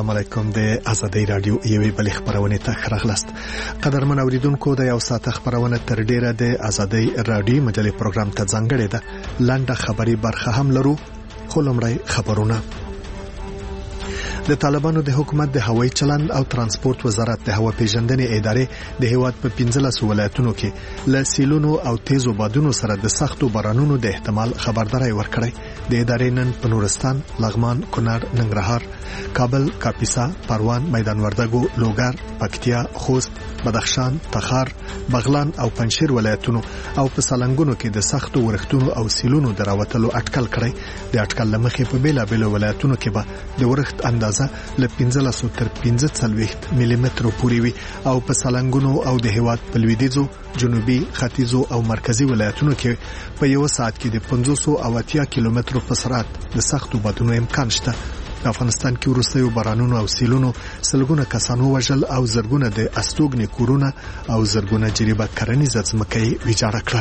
السلام علیکم. د آزادۍ رادیو یوې بلې خبرونه ته خراغلاست. قدرمن اوریدونکو د یو ساعت خبرونه تر ډیره د آزادۍ رادیو مجلې پروګرام ته ځانګړې ده. لنډه خبري برخه هم لرو. خو لومړی خبرونه. د طالبانو د حکومت د هوایي چلند او ترانسپورت وزارت د هوا پیژندنې ادارې د هیواد په 15 ولایتونو کې له سیلونو او تیزو بادونو سره د سختو بارانونو د احتمال خبرداري ورکړې. د ادارې نن په نورستان، لغمان، کونړ، ننګرهار، کابل، کاپیسا، پروان، میدان وردګو، لوګر، پکتیا، خوست، بدخشان، تخار، بغلان او پنجشیر ولایتونو او په سالنګونو کې د سختو ورښتونو او سیلونو دراوتلو اټکل کړی. د اټکل لمخې په بیلابېلو ولایتونو کې به د ورښت اندازه له 15 تر 45 ملي متر پورې وي او په سالنګونو او د هیواد په لویدیځو، جنوبي، ختیځو او مرکزی ولایتونو کې په یو ساعت کې د 500 او 80 کیلومترو په سرعت د سختو بادونو امکان شته. په افغانستان کې وروستیو بارانونو او سیلونو سلګونه کسانو وژل او زرګونه د استوګنې کورونه او زرګونه جریبه کرنیزه ځمکې ویجاړه کړه.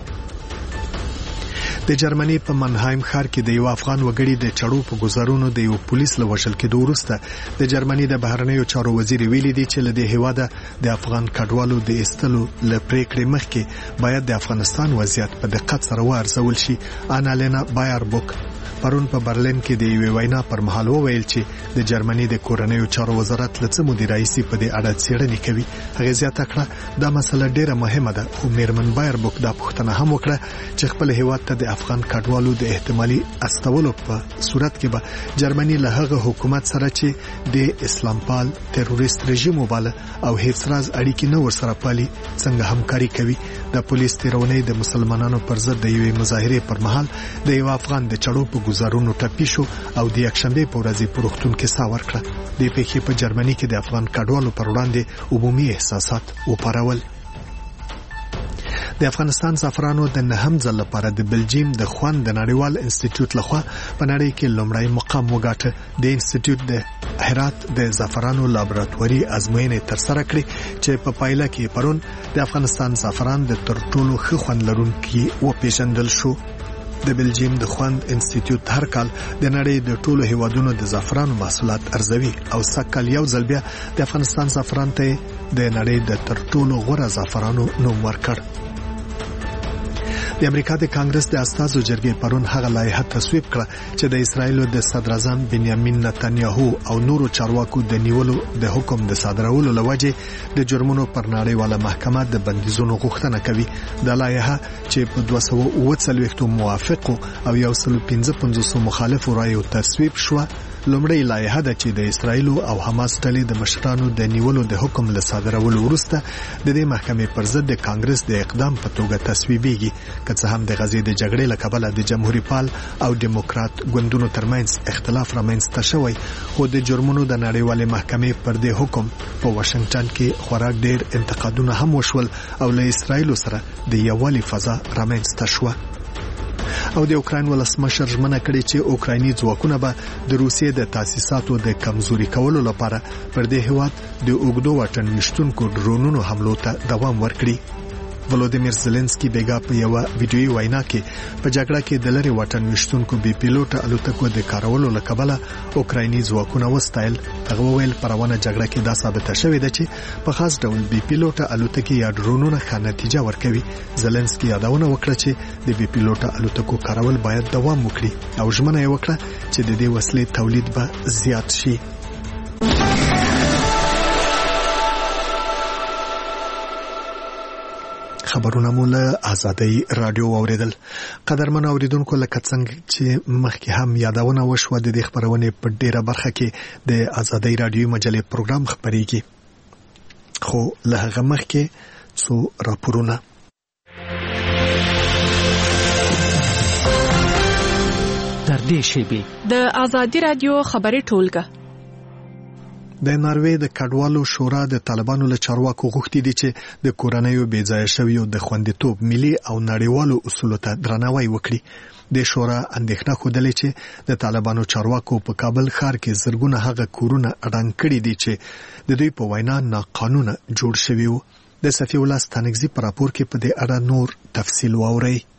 د جرمني په منهایم ښار کې د یو افغان وګړي د چړو په گزارونو د یو پولیس له وژل کېدو وروسته د جرمني د بهرنیو چارو وزیر ویلي دی چې له دې هیواده د افغان کډوالو د ایستلو له پریکړې مخکې باید د افغانستان وضعیت په دقت سره وارزول شي. آنالینا بایربوک پرون په برلین کې د یوې وینا پر مهال وویل چې د جرمني د کورنیو چارو وزارت له څه مودې راهیسې په دې اړه څېړنې کوي. هغه زیاته کړه دا مسله ډیره مهمه ده. خو میرمن بایربوک دا پوښتنه هم وکړه چې خپل هیواد ته د افغان کډوالو د احتمالي استولو په صورت کې به جرمني له هغه حکومت سره چې د اسلام پال تروریست رژیم وباله او هیڅ راز اړیکې نه ورسره پالي څنګه همکاري کوي. د پولیس تیرونې د مسلمانانو پر ضد د یوې مظاهرې پر مهال د یو افغان د چړو په گزارونو ټپي شو او د یکشنبه په ورځ په روغتون کې ساه ورکړه. د پیښې په جرمني کې د افغان کډوالو پر وړاندې عمومي احساسات وپارول. د افغانستان زعفرانو د نهم ځل لپاره د بلجیم د خوند د نړیوال انسټیټیوټ لخوا په نړۍ کې لومړی مقام وګاټه. د انسټیټیوټ د هرات د زعفرانو لابراتواري ازموینې ترسره کړې چې په پایله کې پرون د افغانستان زعفران د تر ټولو ښه خوند لرونکي وپېژندل شو. د بلجیم د خوند انسټیټیوټ هر کال د نړۍ د ټولو هیوادونو د زعفرانو محصولات ارزوي او سږکال یو ځل بیا د افغانستان زعفران ته د نړۍ د تر ټولو غوره زعفرانو نوم ورکړ. د امریکا د کانګرس د استازو جرګې پرون هغه لایحه تصویب کړه چې د اسرایل د صدر اعظم بنیامین نتنیاهو او نورو چارواکو د نیولو د حکم د صادرولو لوجه د جرمونو پر نړیواله محکمه د بندیزونو غوښتنه کوي. د لایحه چې په 240 موافقو او 155 مخالفو رایو تصویب شو لومړی لایحه ده چې د اسرایل او حماس ډلې د مشرانو د نیولو د حکم له صادرولو وروسته د دې محکمې پر ضد د کانګرس د اقدام په توګه تصویبېږي. که څه هم د غزې د جګړې له کبله د جمهوریت پال او دیموکرات ګوندونو ترمنځ اختلاف رامنځته شوی، خو د جرمونو د نړیوالې محکمې پر دې حکم په واشنگټن کې خورا ډېر انتقادونه هم وشول او له اسرایل سره د یووالي فضا رامنځته شوه. او د اوکراین ولسمشر ژمنه کړې چې اوکرایني ځواکونه به د روسیې د تاسیساتو د کمزوري کولو لپاره پر دې هیواد د اوږدو واټن ویشتونکو ډرونونو حملو ته دوام ورکړي. ولودیمیر زيلنسکي بیګا په یو ویډیوي وینا کې په جګړه کې د لری واټن ویشتونکو بي پیلوټ الوتکو د کارولو لکبله اوکرایني ځواکونه وستایل. هغه ویل پرونه جګړه کې دا ثابته شوې ده چې په خاص ډول بي پیلوټ الوتکې یا ډرونونه ښه نتیجه ورکوي. زيلنسکي یادونه وکړه چې د بي پیلوټ الوتکو کارول باید دوام وکړي او ژمنه یې وکړه چې د دې وسلې تولید به زیات شي. خبرونه مول آزادۍ رادیو اوریدل. قدرمن اوریدونکو لکه څنګه چې مخکې هم یادونه وشوه د دې خبرونه په ډیره برخه کې د آزادۍ رادیو مجلې پروګرام خبريږي. خو له هغه مخکې څو راپورونه. تر دې شیبې د آزادۍ رادیو خبري ټولګه. د ناروې د کډوالو شورا د طالبانو له چارواکو غوښتي دي چې د کورنیو بې ځای شویو د خوندیتوب ملي او نړیوالو اصولو ته درناوی وکړي. د شورا اندېښنه خوده چې د طالبانو چارواکو په کابل ښار کې زرګونه هغه کورونه اډان کړي دي چې د دوی په وینا ناقانونه جوړ شوي وو. د صفی الله ستانکزي په راپور کې په دې اړه نور تفصیل واوري.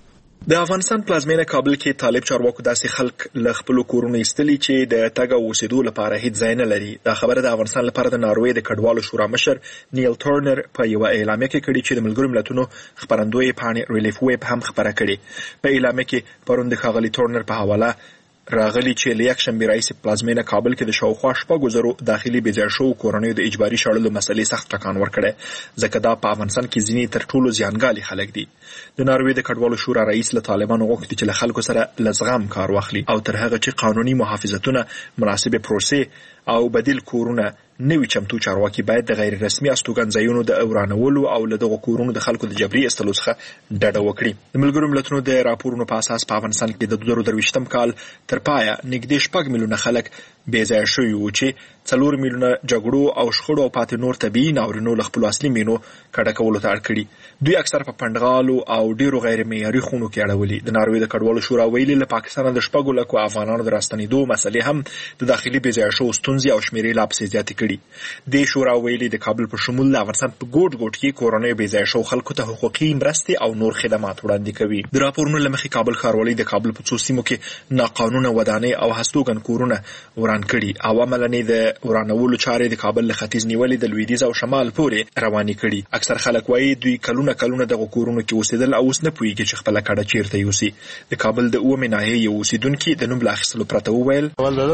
د افغانستان پلازمینه کابل کې طالب چارواکو داسې خلک له خپل کورونو ایستلي چې د تګ او اوسېدو لپاره هیڅ ځای نه لري. دا خبره د افغانستان لپاره د ناروې د کډوالو شورا مشر نیل ټورنر په یو اعلامیه کې کړي چې د ملګرو ملتونو خبرندوی پاڼې ریلیف ویب هم خبره کړي. په اعلامیه کې پرون د ښاغلي ټورنر په حواله راغلی چې له یکشنبې راهیسې پلازمینه کابل کې د شاوخوا 6,000 داخلي بېځایه شوو کورنیو د اجباري شړلو مسلې سخت ټکان ورکړی، ځکه دا په افغانستان کې ځینې تر ټولو زیانګالي خلک دي. د ناروې د کډوالو شورا رئیس له طالبانو غوښتي چې له خلکو سره له زغم کار واخلي او تر هغه چې قانوني محافظتونه، مناسبې پروسې او بدیل کورونه نوي چمتو چارواکي باید د غیر رسمي استوګنځایونو د ورانولو او له دغو کورونو د خلکو د جبري ایستلو څخه ډډه وکړي. د ملګرو ملتونو د راپورونو په اساس په افغانستان کې د 2023م کال تر پایه نږدې 6 میلیونه خلک بېځایه شوي وو چې 4 میلیونه جګړو او شخړو او پاتې نور طبیعي ناورینو له خپلو اصلي مینو کډه کولو ته اړ کړي. دوی اکثر په پنډغالو او ډیرو غیر معیاري خونو کې اړولي. د ناروې د کډوالو شورا ویلي له پاکستان د 6 لکو افغانانو د راستنېدو مسلې هم د داخلي بېځایه شوو ستونزې او شمیرې لا پسې زیاتې کړي. د شورا ویلي د کابل په شمول د افغانستان په ګوټ ګوټ کې کورنیو بېځایه شوو خلکو ته حقوقي مرستې او نور خدمات وړاندې کوي. د راپورونو له مخې کابل ښاروالۍ د کابل په څو سیمو کې ناقانونه ودانۍ او هستوګن کورونه وران کړي او عملاً د ورانولو چارې د کابل له ختیځ نیولې د لویدیځ او شمال پورې روانې کړي. اکثر خلک وایي دوی کلونه دغه کورونو کې اوسېدل او اوس نه پوهېږي چې خپله کډه چیرته یوسي. د کابل د 9 ناحیې یو اوسېدونکي د نوم له اخیستلو پرته وویل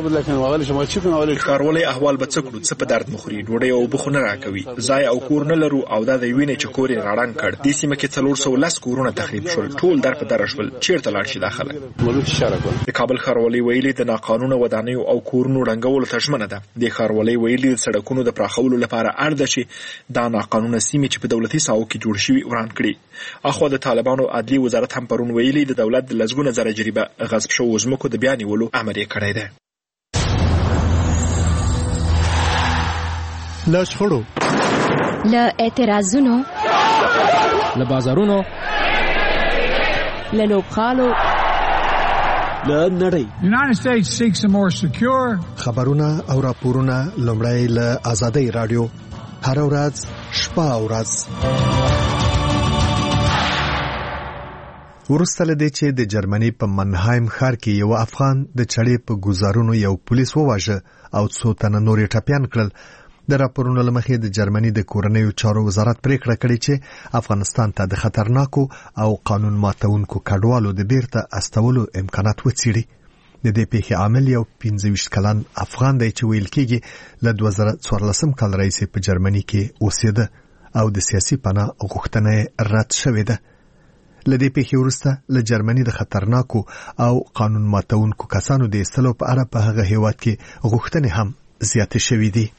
ښاروالۍ احوال به څه کړو، څه په درد مخوري، ډوډۍ او اوبه خو نه راکوي، ځای او کور نه لرو او دا د وینې چې کور یې غړنګ کړ. دې سیمه کې 410 کورونه تخریب شول، ټول در په دره شول، چیرته لاړ شي دا خلک؟ د کابل ښاروالۍ ویلي د ناقانونه ودانیو او کورونو ړنګولو ته ژمنه ده. د ښاروالۍ ویلي د سړکونو د پراخولو لپاره اړ ده چې دا ناقانونه سیمې چې په دولتي ساحو کې جوړ شوي وران کړي. اخوا د طالبانو عدلي وزارت هم پرون ویلي د دولت د لسګونه زره جریبه غصب شوو ځمکو د بیا نیولو امر یې کړی دی. له شخړو، له اعتراضونو، له بازارونو، له لوبغالو، له نړۍ. United States seeks a more secure. خبرونه او راپورونه لومړی له آزادۍ رادیو هر ورځ شپه او ورځ. ورسته لدې چې د جرمني په منهایم ښار کې یو افغان د چړې په گزارونو یو پولیس وواژه او څو تنه نور ټپیان کړل. د راپورونو له مخې د جرمني د کورنیو چارو وزارت پریکړه کړې چې افغانستان ته د خطرناکو او قانون ماتونکو کډوالو د بیرته استولو امکانات وڅېړي. د دې پیښې عامل یو 25 کلن افغان دی چې ویل کېږي له 2014 کال راهیسې په جرمني کې اوسېده او د سیاسي پناه غوښتنه رد شوې ده. لدې پیښې وروسته له جرمني د خطرناکو او قانون ماتونکو کسانو د ایستلو په اړه په هغه هیواد کې غوښتنې هم زیاتې شوې دي.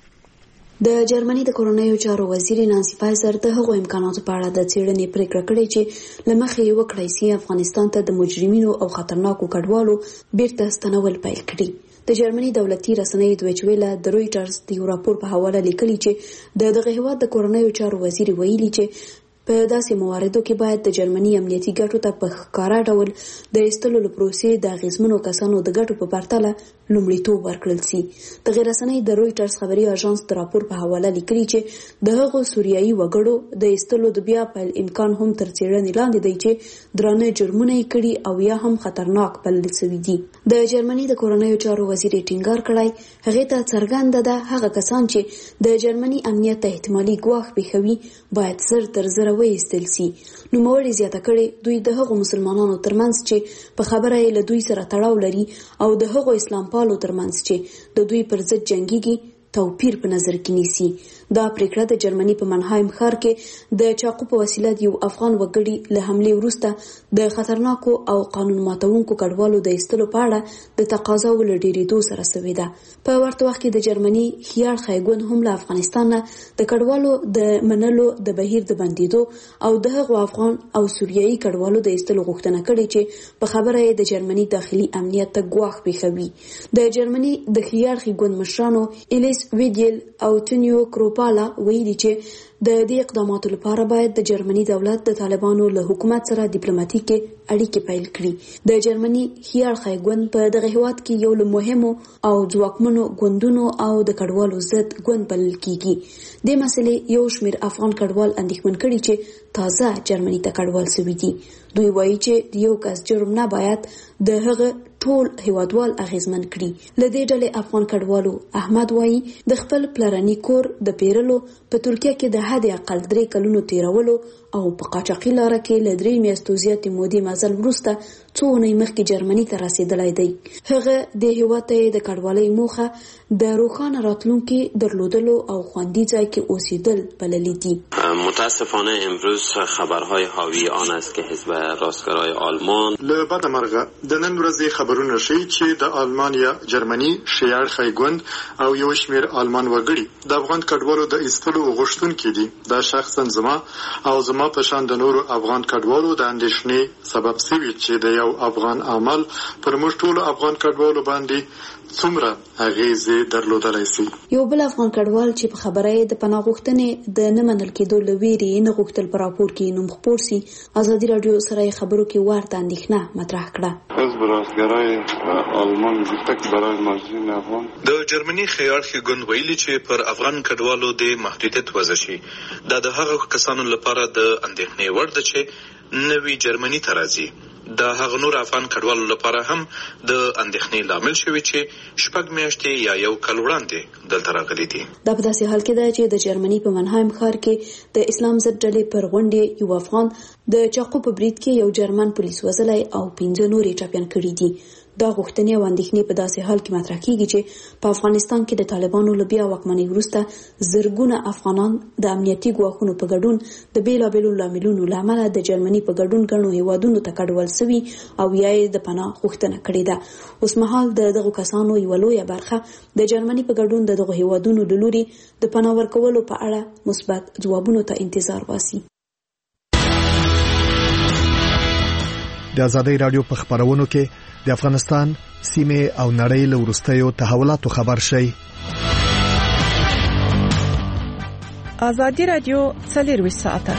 د جرمني د کورنیو چارو وزیر نانسي فایزر د هغو امکاناتو په اړه د څېړنې پریکړه کړې چې له مخې یې وکړای سي افغانستان ته د مجرمینو او خطرناکو کډوالو بیرته ستنول پیل کړي. د جرمني دولتي رسنۍ دویچ ویله د رویټرز د یو راپور په حواله لیکلي چې دغه هیواد د کورنیو چارو وزیر ویلي چې په داسې مواردو کې باید د جرمني امنیتي ګټو ته په ښکاره ډول د ایستلو له پروسې د اغېزمنو کسانو د ګټو په پرتله لومړیتوب ورکړل سي. دغه رسنۍ د رویټرز خبري اژانس د راپور په حواله لیکلي چې د هغو سوریایي وګړو د ایستلو د بیا پیل امکان هم تر څېړنې لاندې دی چې درانه جرمونه یې کړي او یا هم خطرناک بلل شوي دي. د جرمني د کورنیو چارو وزیر ټینګار کړی هغې ته څرګنده ده هغه کسان چې د جرمني امنیت ته احتمالي ګواښ پېښوي باید زر تر زره وایستل سي. نوموړي زیاته کړې دوی د هغو مسلمانانو ترمنځ چې په خبره یې له دوی سره تړاو لري او د هغو اسلام پالو ترمنځ چې د دوی پر ضد جنګيږي توپیر په نظر کې نیسي. دا پریکړه د جرمني په منهایم ښار کې د چاقو په وسیله یو افغان وګړي له حملې وروسته د خطرناکو او قانون ماتونکو کډوالو د ایستلو په اړه د تقاضاو له ډېرېدو سره سوې ده. په ورته وخت کې د جرمني خیال خیګون هم له افغانستان نه د کډوالو د منلو د بهیر د بندېدو او د هغو افغان او سوریایي کډوالو د ایستلو غوښتنه کړې چې په خبره یې د جرمني داخلي امنیت ته ګواښ پېښوي. د جرمني د خیال خیګون مشرانو ایلیس ویډیل او تونیو کروپالا ویلي چې د دې اقداماتو لپاره باید د جرمني دولت د طالبانو له حکومت سره ډیپلوماټیکي اړیکې پیل کړي. د جرمني هیارخای ګوند په دغه هیواد کې یو له مهمو او ځواکمنو ګوندونو او د کډوالو ضد ګوند بلل کیږي. د مسلې یو شمېر افغان کډوال اندېښمن کړي چې تازه جرمني ته کډوال شوي دي. دوی وایي چې د یو کس جرم نه باید د هغه ټول هیوادوال اغیزمن کړي. لدې ډلې افغان کډوالو احمد وایي د خپل پلرني کور د پیرلو په ترکیه کې د حد اقل 3 کلونو تیرولو او په قاچاقي لار کې ل 3 میاشتو زیاتې مودې مزل وروسته څو اونۍ مخکې جرمني ته رسیدلی دی. هغه د هیواد ته د کډوالۍ موخه د روښانه راتلونکي درلودلو او خوندي ځای کې اوسېدل بللي دي. متاسفانه امروز خبرهای حاوی آن است که حزب راستگرای آلمان له بده مرغه د نن ورځې خبرونه ښیي چې د آلمان یا جرمني شیاړخی ګوند او یو شمېر آلمان وګړي د افغان کډوالو د ایستلو غوښتونکي دي. دا شخصا زما او زما په شان د نورو افغان کډوالو د اندېښنې سبب شوي چې د یو افغان عمل پر موږ ټولو افغان کډوالو باندې څومره اغیزې درلودلی شي. یو بل افغان کډوال چې په خبره د پناه غوښتنې د نه منل کېدو له ویرې نه غوښتل په راپور کې نوم خپور سي، ازادي راډیو سره خبرو کې ورته اندېښنه مطرح کړه. حزب راستګرای آلمان تک برای مهاجرین افغان د جرمني خیاړخي ګوند ویلي چې پر افغان کډوالو د محدودیت وضع شي. دا د هغه کسانو لپاره د اندېښنې وړ ده چې نوی جرمني ته راځي. د هغه نور افغان کډوالو لپاره هم د اندېښنې لامل شوی چې 6 میاشتې یا 1 کال وړاندې دلته راغلي دي. دا په داسې حال کې ده چې د جرمني په منهایم ښار کې د اسلام ضد ډلې پر غونډې یو افغان د چاقو په برید کې یو جرمن پولیس وژلی او 15 نورې ټپیان کړي دي. دا غوښتنې او اندېښنې په داسې حال کې مطرح کیږي چې په افغانستان کې د طالبانو له بیا واکمنۍ وروسته زرګونه افغانان د امنیتي ګواښونو په ګډون د بیلابېلو لاملونو له امله د جرمني په ګډون ګڼو هیوادونو ته کډوال سوي او یا یې د پناه غوښتنه کړې ده. اوس مهال د دغو کسانو یوه لویه برخه د جرمني په ګډون د دغو هیوادونو له لوري د پناه ورکولو په اړه مثبت ځوابونو ته انتظار باسي. د ازادۍ راډیو په خبرونو کې د افغانستان سیمه او نړۍ له وروستیو تحولاتو خبر شي. ازادي راډیو 24 ساعته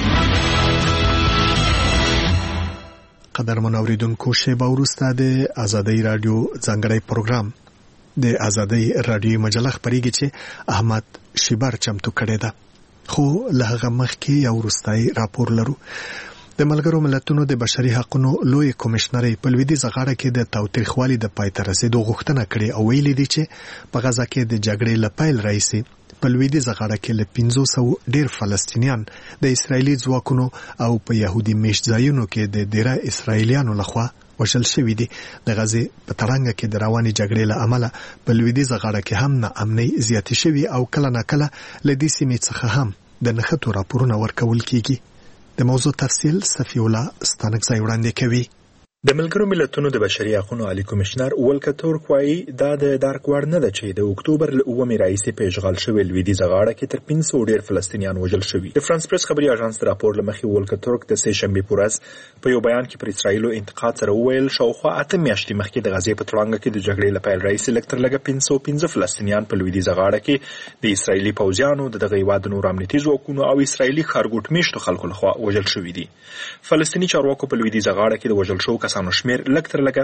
قدرمن اوریدونکو شیبه وروسته د ازادۍ راډیو ځانګړی پروګرام د ازادۍ راډیو مجله خبرېږي چې احمد شیبر چمتو کړی ده. خو له هغه مخکې یو وروستای راپور لرو. د ملګرو ملتونو د بشري حقوقو لوی کمشنري په لویدیځ غاړه کې د تاوتریخوالي د پای ته رسیدو غوښتنه کړې او ویلي دي چې په غزا کې د جګړې لپاره راځي په لویدیځ غاړه کې له 500 ډیر فلسطینیان د اسرایلی ځواکونو او په يهودي میشت ځایونو کې د ډیره اسرایلیانو لخوا وشل شوې دي. د غزې په ترانګه کې د رواني جګړې له امله په لویدیځ غاړه کې هم ناامنۍ زیاتې شوې او کله ناکله له دې سیمې څخه هم د نښتو راپورونه ورکول کیږي. د موضوع تفصیل صفی الله ستانکزی وړاندې کوي. د ملګرو ملتونو د بشري حقوقو عالی کمشنر ولکر تورک وایي دا د دارک وړ نه ده چې د اکتوبر له 9 راهیسې په اشغال شوی لویدیځ غاړه کې تر 500 ډیر فلسطینیان وژل شوي. د فرانس پریس خبري اژانس راپور لمخې ولکر تورک د سه شنبه په ورځ په یو بیان کې پر اسرایل انتقاد سره وویل شاوخوا 8 میاشتې مخکې د غزې په تړانګه کې د جګړې لپاره راهیسې لکتر لګه 515 فلسطینیان په لویدیځ غاړه کې د اسرایلی پوځیانو دغه هیواد نور امنیتي ځواکونو او اسرایلی خارګوټ میشتو خلکو لخوا وژل شوي دي. فلسطینی چارواکو په لویدیځ غاړه کې د وژل شوو کسانو شمیر تر لګه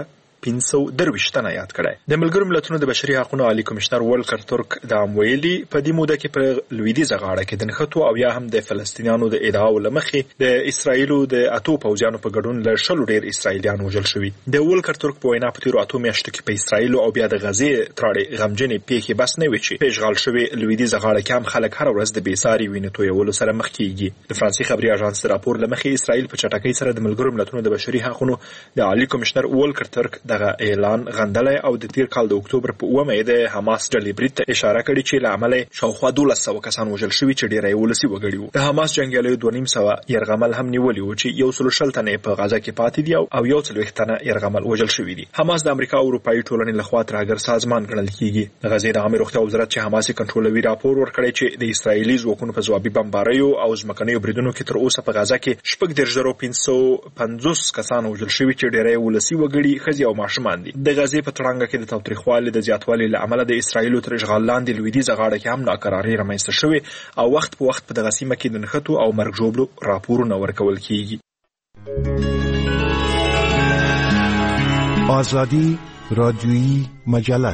530 تنه یاد کړای. د ملګرو ملتونو د بشري حقوقو عالی کمشنر ولکر تورک د امویلی په دې موده کې په لویدیځ غاړه کې د نښتو او یا هم د فلسطینیانو د ادعاو لمخې د اسرایلو د اتو پوځیانو په ګډون له شلو ډیر اسرایلیان وژل شوي. د ولکر تورک په وینا په تیرو اتو میاشتو کې په اسرایل او بیا د غزې تراړې غمجنې پیښې بس نه وي چې په اشغال شوی لویدیځ غاړه کې هم خلک هر ورځ د بیساري وینې تویولو سره مخ کیږي. د فرانسې خبري اژانس راپور لمخې اسرایل په چټکۍ سره د ملګرو ملتونو د بشري حقوقو د عالی کمشنر ولکر تورک دغه اعلان غندلای او د تیر کال د اکتوبر په 9 د حماس ډلې برید ته اشاره کړې چې له عمله شاوخوا 1200 کسان وژل شوي چې ډیری ولسی وګړي وو. د حماس جنگیالیو 2.5 يرغمل هم نیولي و چې یو سل شلتنه په غزا کې پاتې دي او یو څل وختنه يرغمل وژل شوي دي. حماس د امریکا او اروپאי ټولنې لخوا ترهګر سازمان ګڼل کیږي. د غزې د عامه روغتیا وزارت چې حماس کنټرولوي راپور ورکړی چې د اسرایلی ځواکونو په ځوابي بمباریو او ځمکنیو بریدونو کې تر اوسه په غزا کې 550 کسان وژل شوي چې ډیری ولسی وګړي خځې او ماشومان دي. د غزې په تړانګه کې د تاوتریخوالي د زیاتوالي له امله د اسرایلو تر اشغال لاندې لویدیځه غاړه کې هم ناکراري رامنځته شوې او وخت په وخت په دغه سیمه کې د نښتو او مرګ ژوبلو راپورونه ورکول کیږي. آزادی رادیویی مجله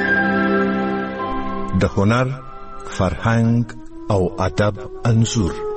د هنر، فرهنګ او ادب انځور.